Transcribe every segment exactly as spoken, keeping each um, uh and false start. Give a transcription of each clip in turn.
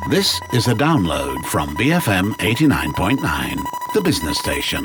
This is a download from B F M eighty-nine point nine, the business station.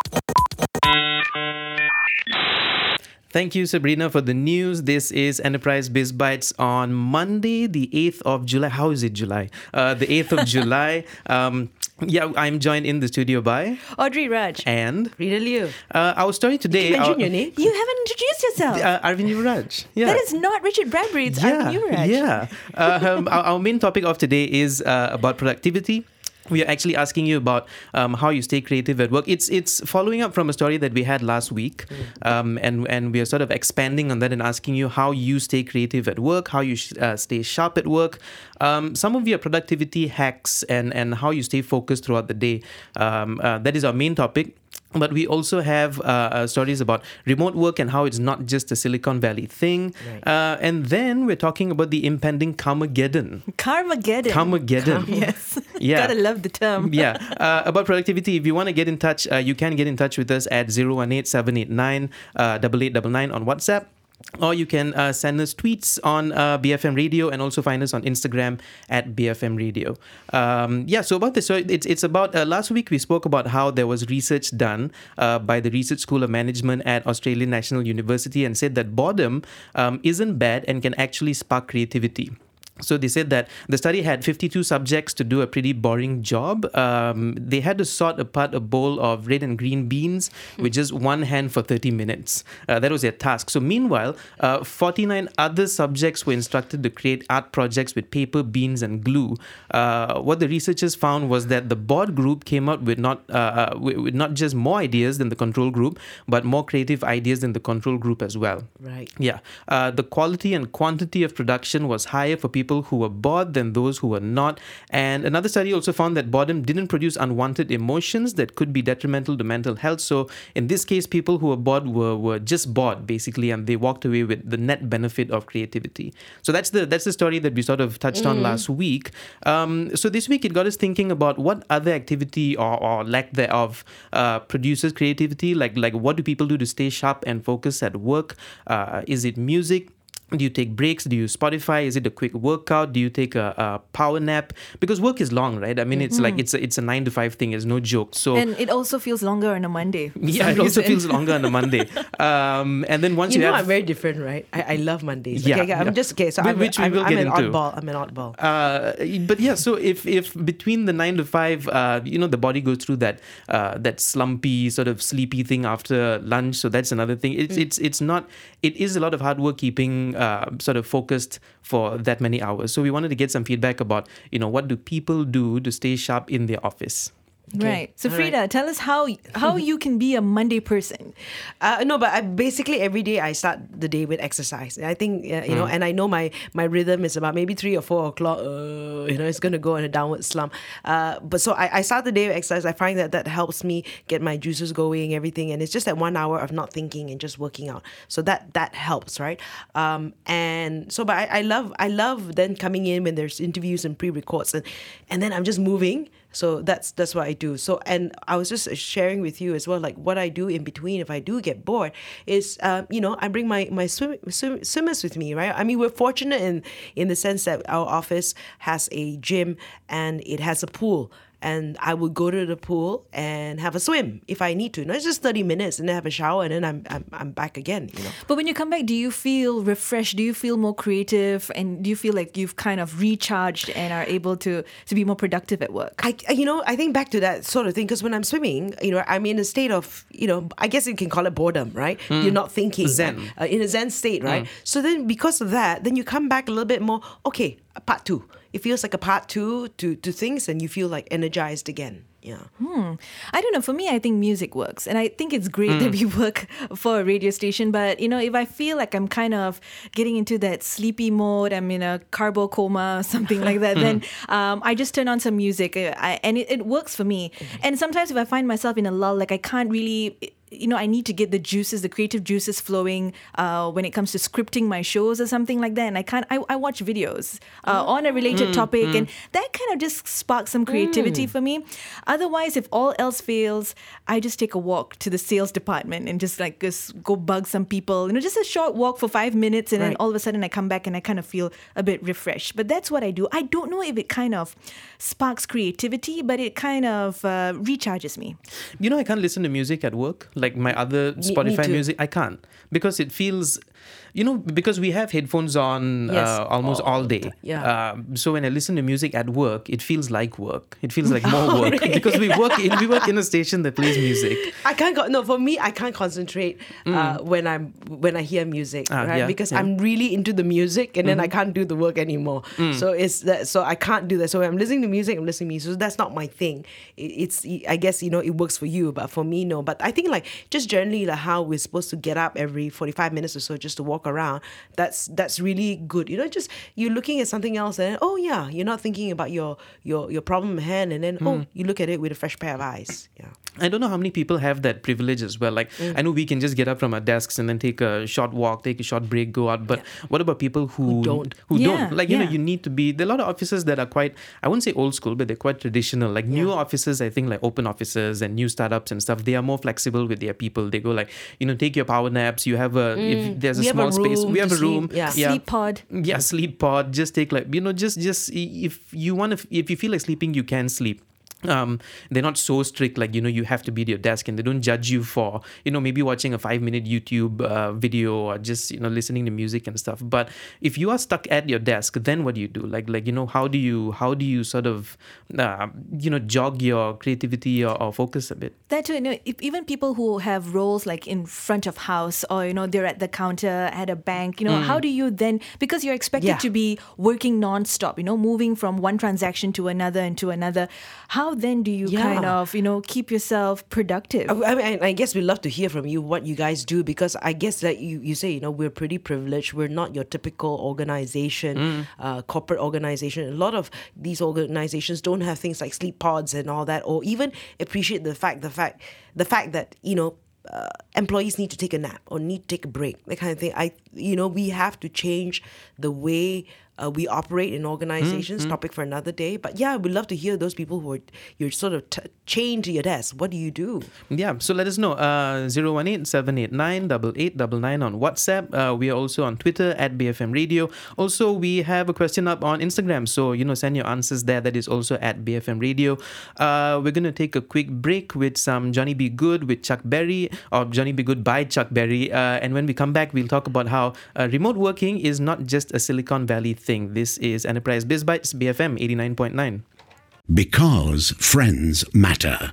Thank you, Sabrina, for the news. This is Enterprise Biz Bites on Monday, the eighth of July. How is it July? Uh, the eighth of July. Um, yeah, I'm joined in the studio by Audrey Raj and Rita Liu. Uh, our story today. You can mention our, your name. You haven't introduced yourself. Uh, Arvind Yuvraj. Yeah. That is not Richard Bradbury. It's yeah, Arvind Yuvraj. Yeah. Uh, um, our, our main topic of today is uh, about productivity. We are actually asking you about um, how you stay creative at work. It's it's following up from a story that we had last week, um, and and we are sort of expanding on that and asking you how you stay creative at work, how you sh- uh, stay sharp at work, um, some of your productivity hacks, and and how you stay focused throughout the day. Um, uh, that is our main topic. But we also have uh, uh, stories about remote work and how it's not just a Silicon Valley thing. Right. Uh, and then we're talking about the impending Carmageddon. Carmageddon. Carmageddon. Car- yes. Yeah. Gotta love the term. yeah. Uh, about productivity, if you want to get in touch, uh, you can get in touch with us at zero one eight, seven eight nine, eight eight nine nine on WhatsApp. Or you can uh, send us tweets on uh, B F M Radio and also find us on Instagram at B F M Radio. Um, yeah, so about this, so it's it's about, uh, last week we spoke about how there was research done uh, by the Research School of Management at Australian National University and said that boredom um, isn't bad and can actually spark creativity. So they said that the study had fifty-two subjects to do a pretty boring job. Um, they had to sort apart a bowl of red and green beans with just one hand for thirty minutes. Uh, that was their task. So meanwhile, uh, forty-nine other subjects were instructed to create art projects with paper, beans, and glue. Uh, what the researchers found was that the bored group came out with not uh, with, with not just more ideas than the control group, but more creative ideas than the control group as well. Right. Yeah. Uh, the quality and quantity of production was higher for people who were bored than those who were not. And another study also found that boredom didn't produce unwanted emotions that could be detrimental to mental health. So in this case, people who were bored were, were just bored, basically, and they walked away with the net benefit of creativity. So that's the that's the story that we sort of touched mm. on last week. Um, so this week, it got us thinking about what other activity or, or lack thereof uh, produces creativity. Like, like what do people do to stay sharp and focus at work? Uh, is it music? Do you take breaks? Do you use Spotify? Is it a quick workout? Do you take a, a power nap? Because work is long, right? I mean, it's mm-hmm. like it's a, it's a nine to five thing. It's no joke. So and it also feels longer on a Monday. Yeah, it also feels longer on a Monday. Um, and then once you, you know, have, I'm very different, right? I, I love Mondays. Yeah, okay, I'm yeah. just okay. So Which, I'm, which we I'm, will I'm get an into. oddball. I'm an oddball. Uh, but yeah, so if if between the nine to five, uh, you know, the body goes through that uh, that slumpy sort of sleepy thing after lunch. So that's another thing. It's mm. it's it's not. It is a lot of hard work keeping uh, sort of focused for that many hours. So we wanted to get some feedback about, you know, what do people do to stay sharp in their office? Okay. Right. So All Frida, right. tell us how how you can be a Monday person. Uh, no, but I, basically every day I start the day with exercise. I think uh, you mm. know, and I know my my rhythm is about maybe three or four o'clock. Uh, you know, it's gonna go in a downward slump. Uh, but so I, I start the day with exercise. I find that that helps me get my juices going, everything, and it's just that one hour of not thinking and just working out. So that that helps, right? Um, and so, but I, I love I love then coming in when there's interviews and pre-records, and and then I'm just moving. So that's that's what I do. So and I was just sharing with you as well, like what I do in between if I do get bored is, uh, you know, I bring my my swim, swim, swimmers with me, right? I mean, we're fortunate in in the sense that our office has a gym and it has a pool. And I would go to the pool and have a swim if I need to. No, it's just thirty minutes and then have a shower and then I'm, I'm I'm back again, you know. But when you come back, do you feel refreshed? Do you feel more creative? And do you feel like you've kind of recharged and are able to, to be more productive at work? I, you know, I think back to that sort of thing because when I'm swimming, you know, I'm in a state of, you know, I guess you can call it boredom, right? Mm. You're not thinking. Zen. Uh, in a Zen state, right? Mm. So then because of that, then you come back a little bit more, okay, part two. It feels like a part two to, to things and you feel like energized again. Yeah. Hmm. I don't know. For me, I think music works. And I think it's great Mm. that we work for a radio station. But, you know, if I feel like I'm kind of getting into that sleepy mode, I'm in a carbo coma, something like that, then um, I just turn on some music uh, I, and it, it works for me. Mm-hmm. And sometimes if I find myself in a lull, like I can't really... you know, I need to get the juices, the creative juices flowing uh, when it comes to scripting my shows or something like that. And I can't, I, I watch videos uh, on a related mm, topic mm. and that kind of of just spark some creativity for me. Otherwise, if all else fails, I just take a walk to the sales department and just like just go bug some people. You know, just a short walk for five minutes, and Right. then all of a sudden I come back and I kind of feel a bit refreshed. But that's what I do. I don't know if it kind of sparks creativity, but it kind of uh, recharges me. You know, I can't listen to music at work, like my other me Spotify too. music. I can't because it feels, you know, because we have headphones on Yes. uh, almost all day. Yeah. Um, so when I listen to music at work, it feels like work. It feels like more work because we work in we work in a station that plays music. I can't go, no for me I can't concentrate uh, when I'm when I hear music, Ah, right? yeah, Because yeah. I'm really into the music, and then I can't do the work anymore. So it's that so I can't do that. So when I'm listening to music, I'm listening to music. So that's not my thing. It, it's I guess, you know, it works for you, but for me no. But I think like just generally like how we're supposed to get up every forty-five minutes or so just to walk around, that's that's really good. You know, just you're looking at something else and then, oh yeah, you're not thinking about your your your problem at hand, and then oh, you look at it with a fresh pair of eyes. Yeah. I don't know how many people have that privilege as well. Like, I know we can just get up from our desks and then take a short walk, take a short break, go out. But what about people who, Who don't? Who Yeah, don't? Like, you know, yeah. you need to be. There are a lot of offices that are quite, I wouldn't say old school, but they're quite traditional. Like, newer offices, I think, like open offices and new startups and stuff, they are more flexible with their people. They go, like, you know, take your power naps. You have a, if there's a We have small a space, room we have to a room. sleep, yeah. Sleep pod. Yeah, sleep pod. Just take like, you know, just just if you want to, if you feel like sleeping, you can sleep. Um, they're not so strict, like, you know, you have to be at your desk, and they don't judge you for, you know, maybe watching a five minute YouTube uh, video or just, you know, listening to music and stuff. But if you are stuck at your desk, then what do you do? Like, like, you know, how do you, how do you sort of, uh, you know, jog your creativity or, or focus a bit? That too, you know, if, even people who have roles like in front of house, or, you know, they're at the counter at a bank, you know, how do you then, because you're expected Yeah. to be working non-stop, you know, moving from one transaction to another and to another, how then do you Yeah. kind of, you know, keep yourself productive? I I mean, I guess we'd love to hear from you what you guys do, because I guess that you, you say, you know, we're pretty privileged. We're not your typical organization, uh, corporate organization. A lot of these organizations don't have things like sleep pods and all that, or even appreciate the fact, the fact, the fact that, you know, uh, employees need to take a nap or need to take a break, that kind of thing. I, you know, we have to change the way uh, we operate in organizations. Topic for another day. But yeah, we'd love to hear those people who are you're sort of t- chained to your desk. What do you do? Yeah, so let us know. Uh, zero one eight, seven eight nine, eight eight nine nine on WhatsApp. Uh, we are also on Twitter at B F M Radio. Also, we have a question up on Instagram. So, you know, send your answers there. That is also at B F M Radio. Uh, we're going to take a quick break with some Johnny B. Good with Chuck Berry, or Johnny B. Good by Chuck Berry. Uh, and when we come back, we'll talk about how uh, remote working is not just a Silicon Valley thing. This is Enterprise Biz Bites, B F M eighty-nine point nine. Because friends matter.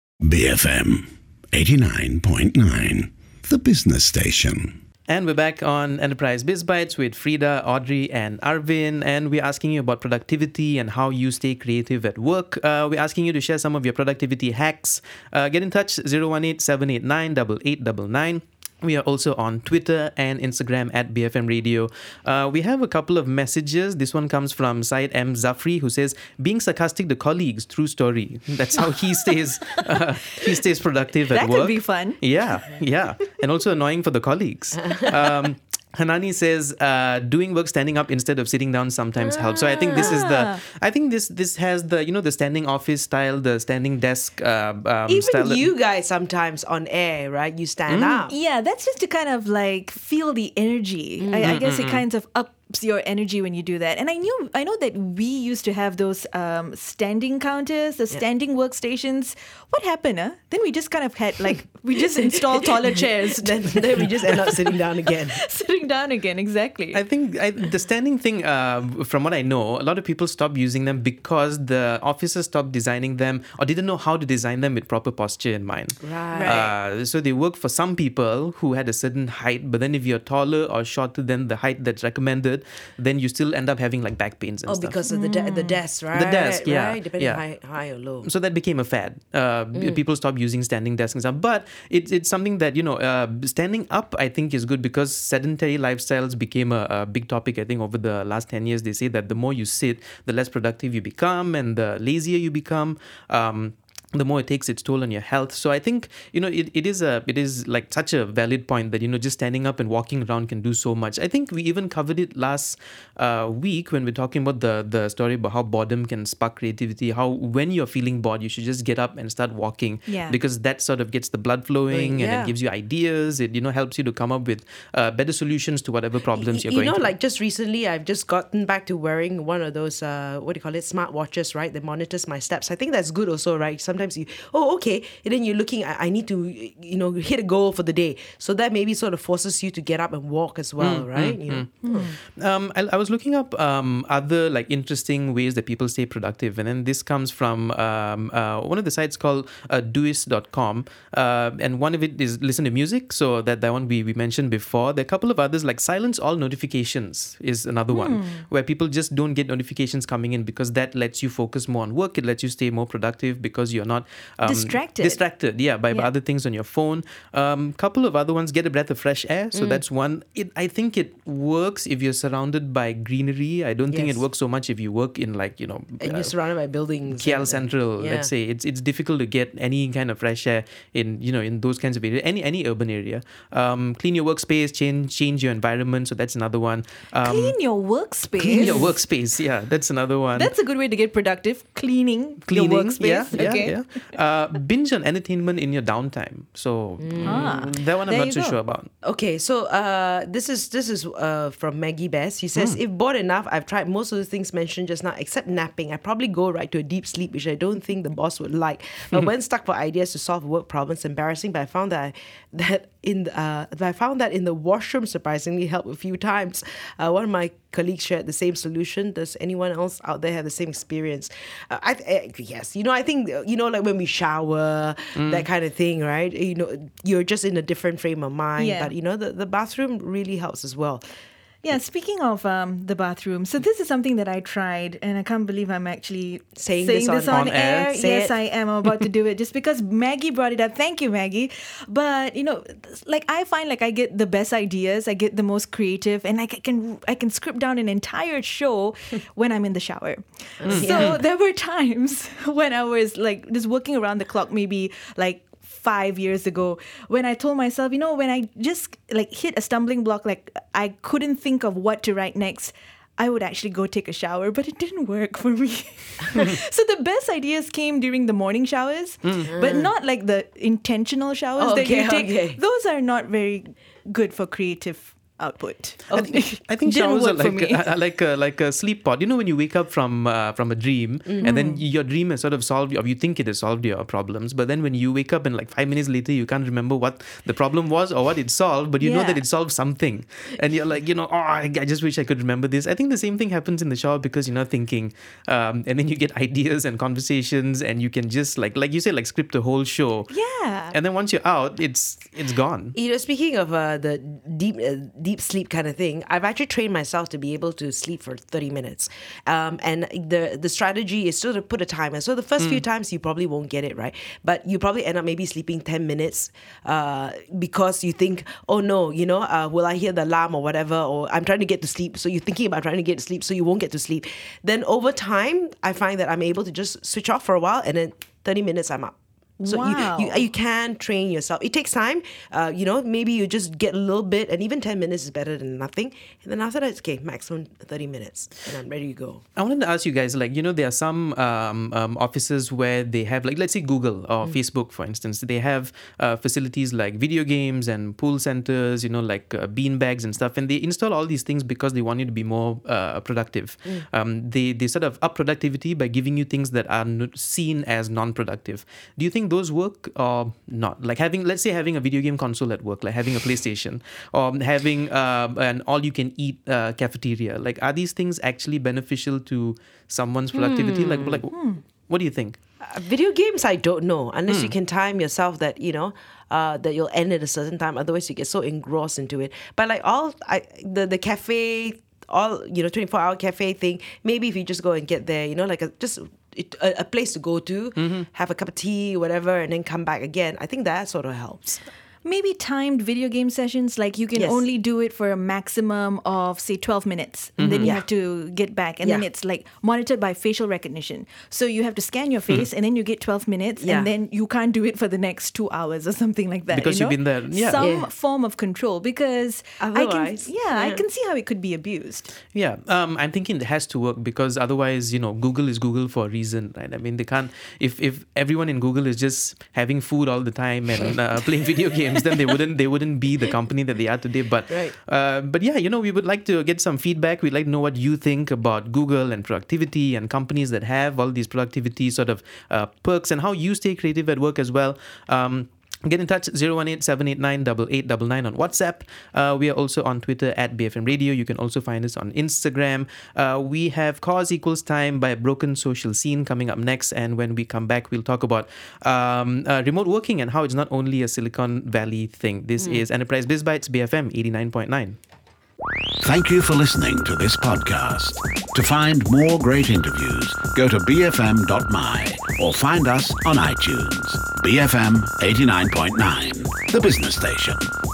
B F M eighty-nine point nine, the business station. And we're back on Enterprise Biz Bites with Frida, Audrey, and Arvin. And we're asking you about productivity and how you stay creative at work. Uh, we're asking you to share some of your productivity hacks. Uh, get in touch, zero one eight, seven eight nine, eight eight nine nine. We are also on Twitter and Instagram at B F M Radio. Uh, we have a couple of messages. This one comes from Syed M. Zafri, who says, being sarcastic to colleagues, true story. That's how he stays uh, he stays productive at That work. could be fun. Yeah, yeah. And also annoying for the colleagues. Um, Hanani says, uh, doing work standing up instead of sitting down sometimes helps. So I think this is the, I think this this has the, you know, the standing office style, the standing desk uh, um, Even style. you guys sometimes on air, right? You stand up. Yeah, that's just to kind of like feel the energy. I, I guess it kind of ups your energy when you do that. And I knew, I know that we used to have those um, standing counters, the standing workstations. What happened? Huh? Then we just kind of had like, we just installed taller chairs. then, then we just end up sitting down again. Sitting down again, exactly. I think I, the standing thing, uh, from what I know, a lot of people stopped using them because the officers stopped designing them or didn't know how to design them with proper posture in mind. Right. Uh, so they work for some people who had a certain height, but then if you're taller or shorter than the height that's recommended, then you still end up having like back pains and Oh, stuff. because of the de- the desk, right? desk, yeah, Right? Depending yeah. high, high or low. So that became a fad. Uh, People stopped using standing desks and stuff. But it, it's something that, you know, uh, standing up, I think, is good because sedentary lifestyles became a, a big topic, I think, over the last ten years. They say that the more you sit, the less productive you become and the lazier you become. Um, the more it takes its toll on your health. So I think, you know, it, it is a it is like such a valid point that, you know, just standing up and walking around can do so much. I think we even covered it last uh, week when we're talking about the the story about how boredom can spark creativity, how when you're feeling bored, you should just get up and start walking, Yeah. because that sort of gets the blood flowing and Yeah. it gives you ideas. It, you know, helps you to come up with uh, better solutions to whatever problems you're you going know, through. like just recently, I've just gotten back to wearing one of those, uh, what do you call it, smart watches, right? That monitors my steps. I think that's good also, right? Sometimes you, oh, okay, and then you're looking, I, I need to, you know, hit a goal for the day. So that maybe sort of forces you to get up and walk as well, Mm, right? you know. Um, I, I was looking up um, other like interesting ways that people stay productive, and then this comes from um, uh, one of the sites called uh, doist dot com, uh, and one of it is listen to music. So that that one we, we mentioned before. There are a couple of others like silence all notifications is another one where people just don't get notifications coming in because that lets you focus more on work. It lets you stay more productive because you're not um, Distracted. Distracted, yeah, by, by Yeah. other things on your phone. Um, couple of other ones, get a breath of fresh air. So that's one. It I think it works if you're surrounded by greenery. I don't think it Yes. works so much if you work in like, you know, And uh, you're surrounded by buildings. K L and- Central, yeah. let's say. It's it's difficult to get any kind of fresh air in, you know, in those kinds of areas, any any urban area. Um, clean your workspace, change change your environment. So that's another one. Um, Clean your workspace. clean your workspace. Yeah, that's another one. That's a good way to get productive. Cleaning, Cleaning, your workspace. yeah, yeah, okay. yeah. Uh, binge on entertainment in your downtime. So Ah, mm, that one I'm there not you so go. sure about. Okay, so uh, this is this is uh, from Maggie Best. He says, if bored enough, I've tried most of the things mentioned just now, except napping. I probably go right to a deep sleep, which I don't think the boss would like. But when stuck for ideas to solve work problems, embarrassing. But I found that I, that in uh, that I found that in the washroom surprisingly helped a few times. Uh, one of my colleagues shared the same solution. Does anyone else out there have the same experience? Uh, I uh, yes, you know, I think uh, you know, like when we shower, that kind of thing, right? You know, you're just in a different frame of mind. Yeah. But you know, the, the bathroom really helps as well. Yeah, speaking of um, the bathroom, so this is something that I tried, and I can't believe I'm actually Saying saying this this on- on, on air. air. Say Yes, it. I am. I'm about to do it just because Maggie brought it up. Thank you, Maggie. But you know, like I find like I get the best ideas, I get the most creative, and like I can I can script down an entire show when I'm in the shower. So there were times when I was like just working around the clock, maybe like five years ago, when I told myself, you know, when I just like hit a stumbling block, like I couldn't think of what to write next, I would actually go take a shower, but it didn't work for me. So the best ideas came during the morning showers, but not like the intentional showers Oh, that you okay, take. okay. Those are not very good for creative output. I think, I think Didn't showers are work for like me. a, like a like a sleep pod. You know, when you wake up from uh, from a dream, and then your dream has sort of solved, or you think it has solved your problems, but then when you wake up and like five minutes later, you can't remember what the problem was or what it solved, but you know Yeah. that it solved something, and you're like, you know, oh, I, I just wish I could remember this. I think the same thing happens in the shower because you're not thinking, um, and then you get ideas and conversations, and you can just like like you said, like script the whole show. Yeah. And then once you're out, it's it's gone. You know, speaking of uh, the deep uh, deep sleep kind of thing, I've actually trained myself to be able to sleep for thirty minutes. Um, and the the strategy is still to put a timer. So the first few times you probably won't get it right, but you probably end up maybe sleeping ten minutes uh, because you think, oh no, you know, uh, will I hear the alarm or whatever, or I'm trying to get to sleep. So you're thinking about trying to get to sleep, so you won't get to sleep. Then over time, I find that I'm able to just switch off for a while, and then thirty minutes I'm up. So Wow. you, you you can train yourself. It takes time. Uh, you know, maybe you just get a little bit, and even ten minutes is better than nothing. And then after that, it's okay, maximum thirty minutes, and I'm ready to go. I wanted to ask you guys, like, you know, there are some um, um, offices where they have, like, let's say Google or Facebook, for instance, they have uh, facilities like video games and pool centers, you know, like uh, bean bags and stuff. And they install all these things because they want you to be more uh, productive. Um, they, they sort of up productivity by giving you things that are n- seen as non-productive. Do you think those work or not? Like having, let's say, having a video game console at work, like having a PlayStation, or having uh, an all-you-can-eat uh, cafeteria. Like, are these things actually beneficial to someone's productivity? Like, like, what do you think? Uh, video games, I don't know, unless you can time yourself that, you know, uh, that you'll end at a certain time. Otherwise, you get so engrossed into it. But like all, I the the cafe, all, you know, twenty-four hour cafe thing. Maybe if you just go and get there, you know, like a just. It, a, a place to go to, have a cup of tea, whatever, and then come back again. I think that sort of helps. maybe timed video game sessions, like you can Yes. only do it for a maximum of say twelve minutes, and then you Yeah. have to get back, and then Yeah. it's like monitored by facial recognition. So you have to scan your face, and then you get twelve minutes, Yeah. and then you can't do it for the next two hours or something like that. Because you you've know? been there. Yeah. Some Yeah. form of control, because I can, Otherwise, yeah, I yeah. can see how it could be abused. Yeah, um, I'm thinking it has to work because otherwise, you know, Google is Google for a reason, right? I mean, they can't. If if everyone in Google is just having food all the time and uh, playing video games, then they wouldn't they wouldn't be the company that they are today. But Right. uh, but yeah, you know, we would like to get some feedback. We'd like to know what you think about Google and productivity and companies that have all these productivity sort of uh, perks and how you stay creative at work as well. Um, Get in touch, zero one eight, seven eight nine, eight eight nine nine on WhatsApp. Uh, we are also on Twitter at B F M Radio. You can also find us on Instagram. Uh, we have Cause Equals Time by Broken Social Scene coming up next. And when we come back, we'll talk about um, uh, remote working and how it's not only a Silicon Valley thing. This is Enterprise Biz Bites, B F M eighty-nine point nine. Thank you for listening to this podcast. To find more great interviews, go to b f m dot m y or find us on iTunes. B F M eighty-nine point nine, the business station.